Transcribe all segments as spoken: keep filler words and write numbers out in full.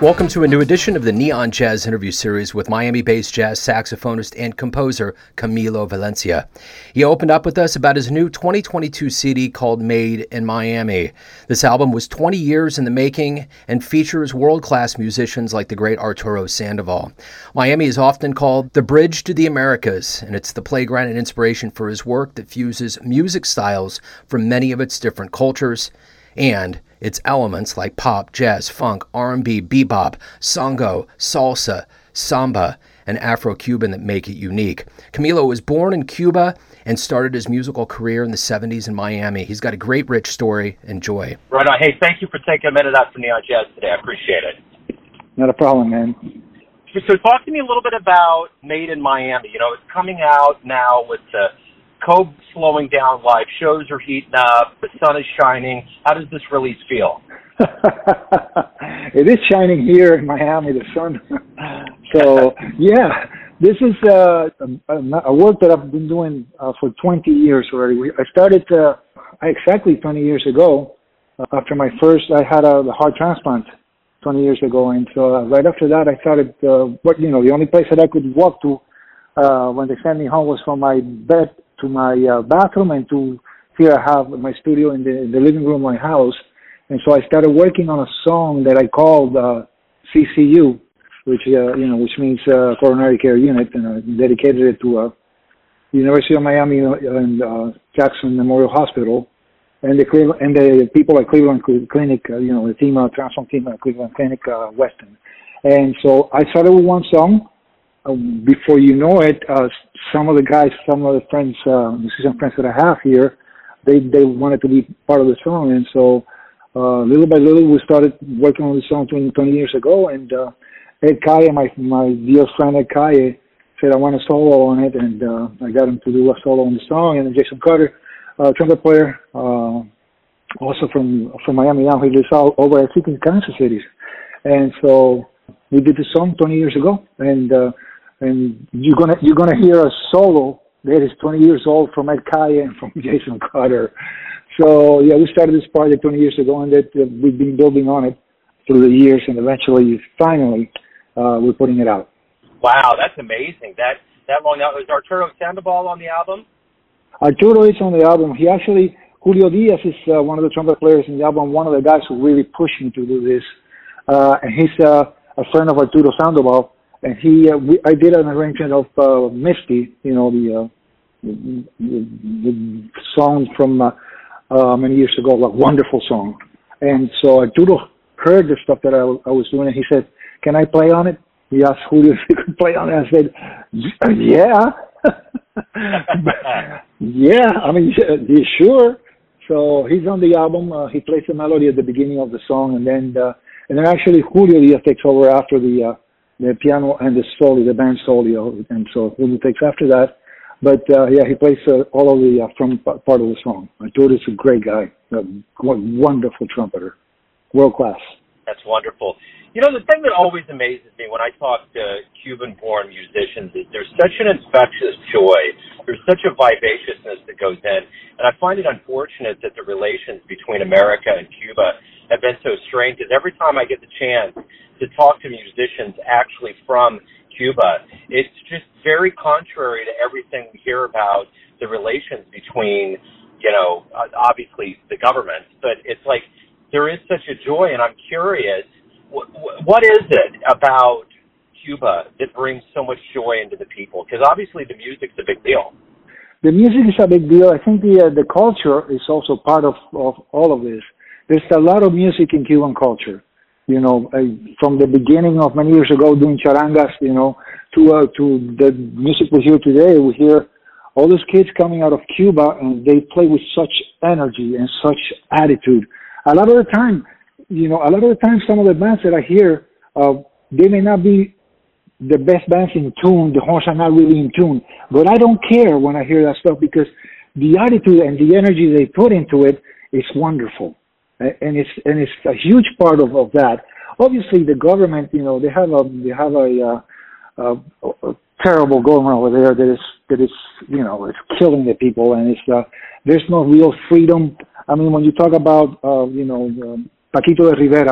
Welcome to a new edition of the Neon Jazz interview series with Miami-based jazz saxophonist and composer Camilo Valencia. He opened up with us about his new twenty twenty-two C D called Made in Miami. This album was twenty years in the making and features world-class musicians like the great Arturo Sandoval. Miami is often called the bridge to the Americas, and it's the playground and inspiration for his work that fuses music styles from many of its different cultures and its elements like pop, jazz, funk, R and B, bebop, songo, salsa, samba, and Afro-Cuban that make it unique. Camilo was born in Cuba and started his musical career in the seventies in Miami. He's got a great, rich story. Enjoy. Right on. Hey, thank you for taking a minute out for Neon Jazz today. I appreciate it. Not a problem, man. So, so talk to me a little bit about Made in Miami. You know, it's coming out now with the COVID slowing down life. Shows are heating up. The sun is shining. How does this release feel? It is shining here in Miami, the sun. So, yeah, this is uh, a, a work that I've been doing uh, for twenty years already. We, I started uh, exactly twenty years ago. Uh, after my first, I had a, a heart transplant twenty years ago. And so uh, right after that, I started, uh, what, you know, the only place that I could walk to uh, when they sent me home was from my bed to my uh, bathroom, and to here I have my studio in the, in the living room of my house. And so I started working on a song that I called uh, C C U, which uh, you know, which means uh, Coronary Care Unit, and I dedicated it to uh, University of Miami and uh, Jackson Memorial Hospital, and the Cleveland, and the people at Cleveland Clinic, uh, you know, the team, uh, transplant team at Cleveland Clinic uh, Weston. And so I started with one song. Uh, before you know it, uh, some of the guys, some of the friends, uh, musician friends that I have here, they they wanted to be part of the song, and so uh, little by little we started working on the song twenty, twenty years ago. And uh, Ed Kaye, my my dear friend Ed Kaye, said I want a solo on it, and uh, I got him to do a solo on the song. And then Jason Carter, uh, trumpet player, uh, also from from Miami now, he lives all over I think in Kansas City, and so we did the song twenty years ago, and. Uh, And you're gonna you're gonna hear a solo that is twenty years old from Ed Kaye and from Jason Carter. So yeah, we started this project twenty years ago, and that uh, we've been building on it through the years, and eventually, finally, uh, we're putting it out. Wow, that's amazing. That that long now. Is Arturo Sandoval on the album? Arturo is on the album. He actually Julio Diaz is uh, one of the trumpet players in the album. One of the guys who really pushed me to do this, uh, and he's uh, a friend of Arturo Sandoval. And he, uh, we, I did an arrangement of uh, Misty, you know, the, uh, the, the, the song from uh, uh, many years ago, a wonderful song. And so Arturo heard the stuff that I, I was doing, and he said, "Can I play on it?" He asked Julio if he could play on it. I said, "Yeah, yeah." I mean, yeah, sure. So he's on the album. Uh, he plays the melody at the beginning of the song, and then uh, and then actually Julio Diaz takes over after the. Uh, the piano and the solo, the band solo, and so Julio takes after that. But uh, yeah, he plays uh, all of the uh, front part of the song. Arturo is a great guy, a wonderful trumpeter, world class. That's wonderful. You know, the thing that always amazes me when I talk to Cuban-born musicians is there's such an infectious joy. There's such a vivaciousness that goes in. And I find it unfortunate that the relations between America and Cuba have been so strained, because every time I get the chance to talk to musicians actually from Cuba, it's just very contrary to everything we hear about the relations between, you know, obviously the government. But it's like there is such a joy, and I'm curious, what is it about Cuba that brings so much joy into the people? Because obviously the music's a big deal. The music is a big deal. I think the uh, the culture is also part of, of all of this. There's a lot of music in Cuban culture. You know, uh, from the beginning of many years ago doing charangas, you know, to uh, to the music we hear today. We hear all those kids coming out of Cuba, and they play with such energy and such attitude. A lot of the time, you know, a lot of the time, some of the bands that I hear, uh, they may not be the best bands in tune. The horns are not really in tune, but I don't care when I hear that stuff, because the attitude and the energy they put into it is wonderful. And it's and it's a huge part of, of that. Obviously, the government, you know, they have a they have a, uh, a, a terrible government over there that is that is you know it's killing the people, and it's uh, there's no real freedom. I mean, when you talk about uh, you know um, Paquito de Rivera,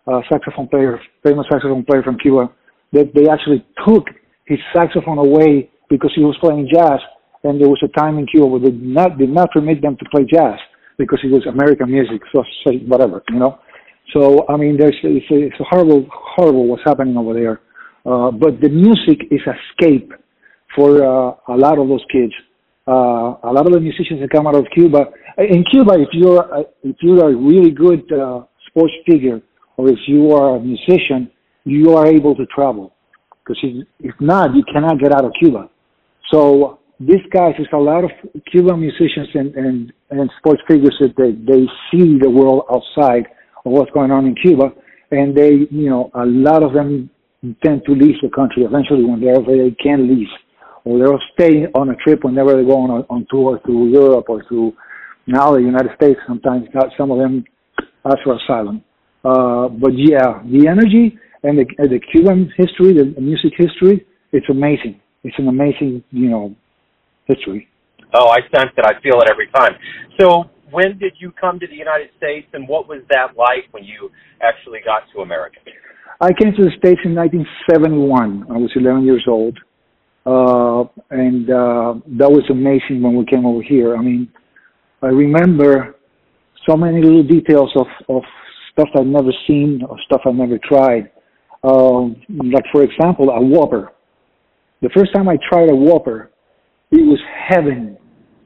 uh, saxophone player, famous saxophone player from Cuba, that they actually took his saxophone away because he was playing jazz, and there was a time in Cuba where they did not, did not permit them to play jazz because it was American music, so say whatever, you know. So, I mean, there's it's, a, it's a horrible, horrible what's happening over there. Uh, but the music is escape for uh, a lot of those kids. Uh, a lot of the musicians that come out of Cuba. In Cuba, if you're a, if you're a really good uh, sports figure, or if you are a musician, you are able to travel. Because if, if not, you cannot get out of Cuba. So these guys, there's a lot of Cuban musicians and, and, and sports figures that they, they see the world outside of what's going on in Cuba, and they, you know, a lot of them tend to leave the country eventually when they're, they can leave, or they'll stay on a trip whenever they go on, a, on tour to Europe or to now the United States. Sometimes not, some of them ask for asylum. Uh, but yeah, the energy and the, the Cuban history, the music history, it's amazing. It's an amazing, you know, history. Oh, I sense it. I feel it every time. So when did you come to the United States, and what was that like when you actually got to America? I came to the States in nineteen seventy-one. I was eleven years old. Uh, and uh, that was amazing when we came over here. I mean, I remember so many little details of, of stuff I'd never seen or stuff I'd never tried. Um, like, for example, a Whopper. The first time I tried a Whopper, it was heaven.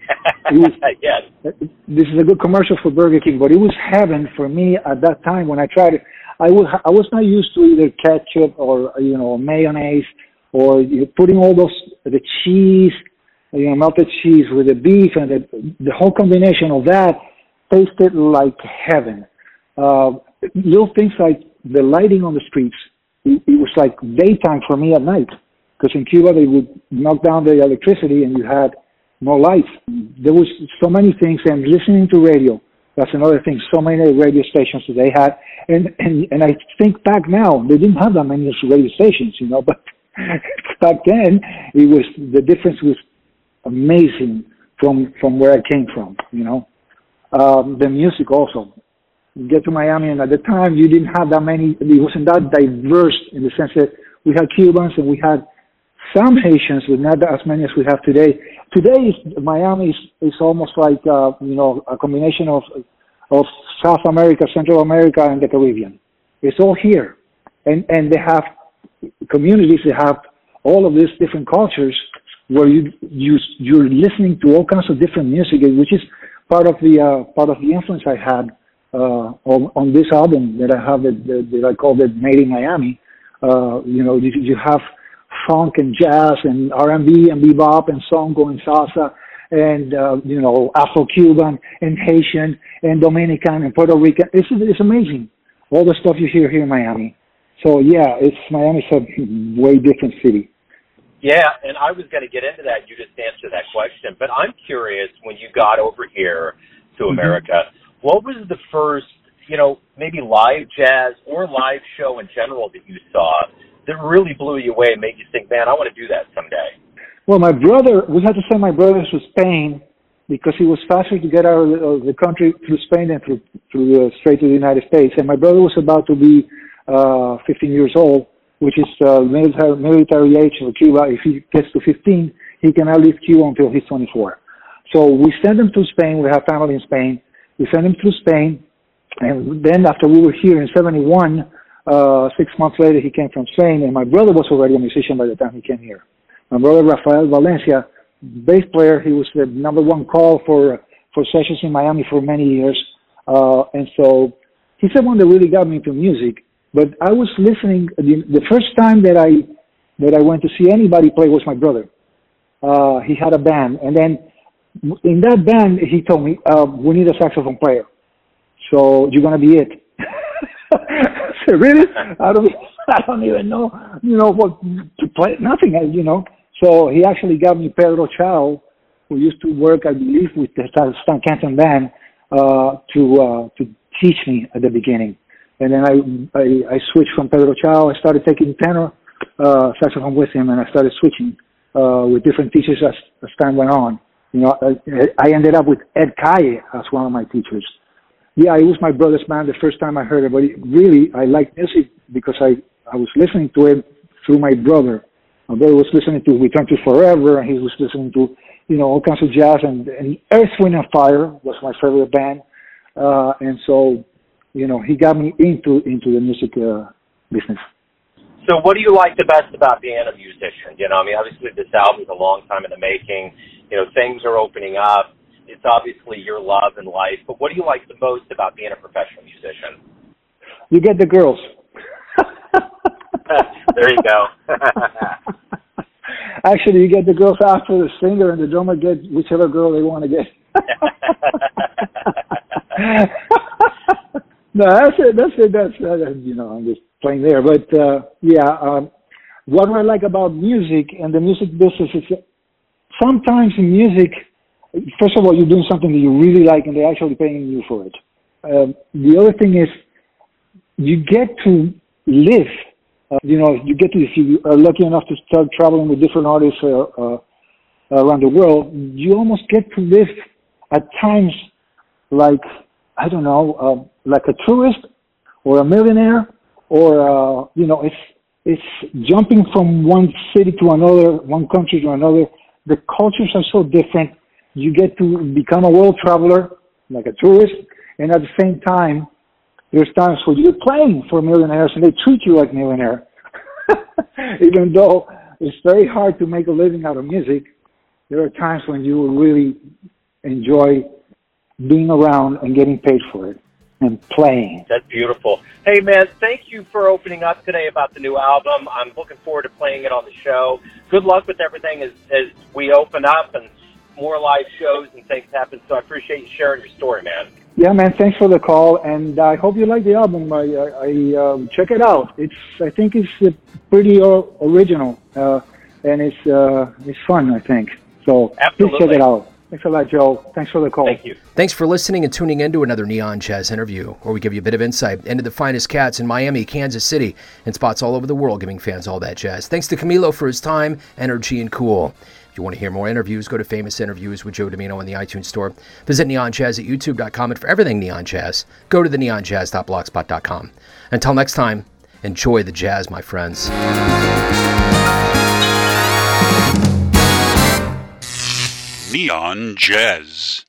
It was, yes. This is a good commercial for Burger King, but it was heaven for me at that time when I tried it. I was, I was not used to either ketchup or, you know, mayonnaise, or you know, putting all those, the cheese, you know, melted cheese with the beef, and the, the whole combination of that tasted like heaven. Uh, little things like the lighting on the streets, it, it was like daytime for me at night, because in Cuba they would knock down the electricity and you had no lights. There was so many things, and listening to radio, that's another thing, so many radio stations that they had. And, and, and I think back now, they didn't have that many radio stations, you know, but back then, it was, the difference was amazing from, from where I came from, you know. Um, the music also. You get to Miami, and at the time, you didn't have that many, it wasn't that diverse in the sense that we had Cubans and we had some Haitians, but not as many as we have today. Today, Miami is, is almost like, uh, you know, a combination of, of South America, Central America, and the Caribbean. It's all here. And, and they have communities that have all of these different cultures where you, you, you're listening to all kinds of different music, which is part of the, uh, part of the influence I had, uh, on, on this album that I have that, that, that I called it Made in Miami. Uh, you know, you, you have funk and jazz and R and B and bebop and songo and salsa and, uh, you know, Afro-Cuban and Haitian and Dominican and Puerto Rican. It's, it's amazing, all the stuff you hear here in Miami. So, yeah, it's Miami's a way different city. Yeah, and I was going to get into that. You just answered that question. But I'm curious, when you got over here to America, mm-hmm. what was the first, you know, maybe live jazz or live show in general that you saw that really blew you away and made you think, man, I want to do that someday? Well, my brother, we had to send my brother to Spain because it was faster to get out of the country through Spain than through, through uh, straight to the United States. And my brother was about to be uh, fifteen years old, which is uh, military, military age for Cuba. If he gets to fifteen, he cannot leave Cuba until he's twenty-four. So we sent him to Spain. We have family in Spain. We sent him to Spain. And then after we were here in seventy-one, uh, six months later, he came from Spain. And my brother was already a musician by the time he came here. My brother, Rafael Valencia, bass player, he was the number one call for, for sessions in Miami for many years. Uh, and so he's the one that really got me into music. But I was listening, the, the first time that I that I went to see anybody play was my brother. Uh, he had a band, and then in that band, he told me, uh, we need a saxophone player. So you're going to be it. I said, really? I don't, I don't even know, you know, what to play, nothing, you know. So he actually got me Pedro Chao, who used to work, I believe, with the Stan Kenton band, uh, to, uh, to teach me at the beginning. And then I, I, I switched from Pedro Chao. I started taking tenor uh, saxophone with him, and I started switching uh, with different teachers as, as time went on. You know, I, I ended up with Ed Calle as one of my teachers. yeah, it was my brother's band the first time I heard it, but it, really, I liked music because I, I was listening to it through my brother. My brother was listening to Return to Forever, and he was listening to, you know, all kinds of jazz, and, and Earth, Wind and Fire was my favorite band. Uh, and so, you know, he got me into, into the music uh, business. So what do you like the best about being a musician? You know, I mean, obviously this album's a long time in the making. You know, things are opening up. It's obviously your love in life. But what do you like the most about being a professional musician? You get the girls. There you go. Actually, you get the girls after the singer, and the drummer gets whichever girl they want to get. No, that's it. That's it. That's uh, you know, I'm just playing there. But uh, yeah, um, what I like about music and the music business is that sometimes in music, first of all, you're doing something that you really like, and they're actually paying you for it. Um, the other thing is you get to live. Uh, you know, you get to, if you are lucky enough to start traveling with different artists uh, uh, around the world, you almost get to live at times like, I don't know, uh, like a tourist or a millionaire, or, uh, you know, it's, it's jumping from one city to another, one country to another. The cultures are so different. You get to become a world traveler, like a tourist, and at the same time, there's times where you're playing for millionaires and they treat you like millionaire. Even though it's very hard to make a living out of music, there are times when you really enjoy being around and getting paid for it and playing. That's beautiful. Hey, man, thank you for opening up today about the new album. I'm looking forward to playing it on the show. Good luck with everything as, as we open up and more live shows and things happen. So I appreciate you sharing your story, man. Yeah, man, thanks for the call, and I hope you like the album. I, I, I um, check it out. It's, I think it's uh, pretty uh, original, uh, and it's uh, it's fun, I think. So Absolutely. Please check it out. Thanks a lot, Joe. Thanks for the call. Thank you. Thanks for listening and tuning in to another Neon Jazz interview, where we give you a bit of insight into the finest cats in Miami, Kansas City, and spots all over the world, giving fans all that jazz. Thanks to Camilo for his time, energy, and cool. If you want to hear more interviews, go to Famous Interviews with Joe Domino in the iTunes Store. Visit Neon Jazz at YouTube dot com, and for everything Neon Jazz, go to the neon jazz dot blogspot dot com. Until next time, enjoy the jazz, my friends. Neon Jazz.